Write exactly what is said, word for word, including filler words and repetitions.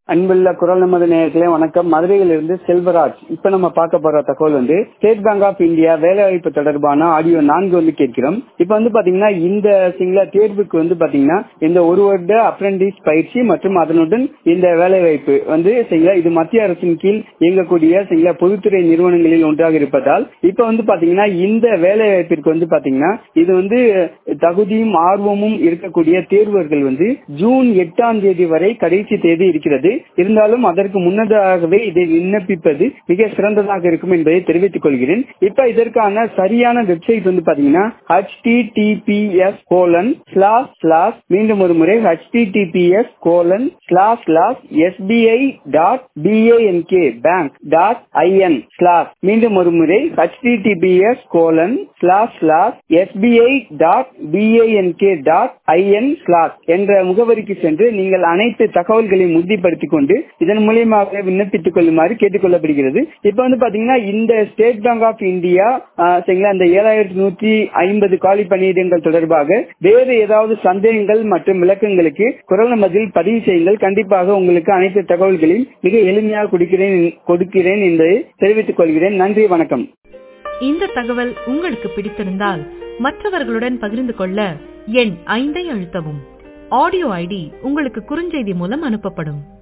அன்புள்ள குரல் நமது நேயர்களே வணக்கம். மதுரையிலிருந்து செல்வராஜ். இப்ப நம்ம பார்க்க போற தகவல் வந்து ஸ்டேட் பேங்க் ஆஃப் இந்தியா வேலைவாய்ப்பு தொடர்பான ஆடியோ நான்கு வந்து கேட்கிறோம். இப்ப வந்து பாத்தீங்கன்னா இந்த சிங்கள தேர்வுக்கு வந்து பாத்தீங்கன்னா இந்த ஒரு வருட அப்ரெண்டிஸ் பயிற்சி மற்றும் அதனுடன் இந்த வேலைவாய்ப்பு வந்து சிங்கள இது மத்திய அரசின் கீழ் இயங்கக்கூடிய சிங்கள பொதுத்துறை நிறுவனங்களில் ஒன்றாக இருப்பதால் இப்ப வந்து பாத்தீங்கன்னா இந்த வேலைவாய்ப்பிற்கு வந்து பாத்தீங்கன்னா இது வந்து தகுதியும் ஆர்வமும் இருக்கக்கூடிய தேர்வர்கள் வந்து ஜூன் எட்டாம் தேதி வரை கடைசி தேதி இருக்கிறது. இருந்தாலும் அதற்கு முன்னதாகவே இதை விண்ணப்பிப்பது மிக சிறந்ததாக இருக்கும் என்பதை தெரிவித்துக் கொள்கிறேன். இப்ப இதற்கான சரியான வெப்சைட் வந்து பாத்தீங்கன்னா H T T P S colon slash slash மீண்டும் ஒரு முறை H T T P S colon slash slash S B I dot P A N K bank dot I N slash மீண்டும் ஒரு முறை H T T P S colon slash slash S B I dot P A N K dot I N slash என்ற முகவரிக்கு சென்று நீங்கள் அனைத்து தகவல்களையும் உறுதிப்படுத்திக் கொண்டு இதன் மூலியமாக விண்ணப்பித்துக் கொள்ளுமாறு கேட்டுக் கொள்ளப்படுகிறது. இப்ப வந்து பாத்தீங்கன்னா இந்த ஸ்டேட் பேங்க் ஆஃப் இந்தியா அந்த ஏழாயிரத்தி நூற்றி ஐம்பது காலி பணியிடங்கள் தொடர்பாக வேறு ஏதாவது சந்தேகங்கள் மற்றும் விளக்கங்களுக்கு குரல் நமதில் பதிவு செய்யுங்கள். கண்டிப்பாக உங்களுக்கு அனைத்து தகவல்களையும் மிக எளிமையாக கொடுக்கிறேன் கொடுக்கிறேன் என்பதை தெரிவித்துக் கொள்கிறேன். நன்றி, வணக்கம். இந்த தகவல் உங்களுக்கு பிடித்திருந்தால் மற்றவர்களுடன் பகிர்ந்து கொள்ள எண் ஐந்தை அழுத்தவும். ஆடியோ ஐடி உங்களுக்கு குறுஞ்செய்தி மூலம் அனுப்பப்படும்.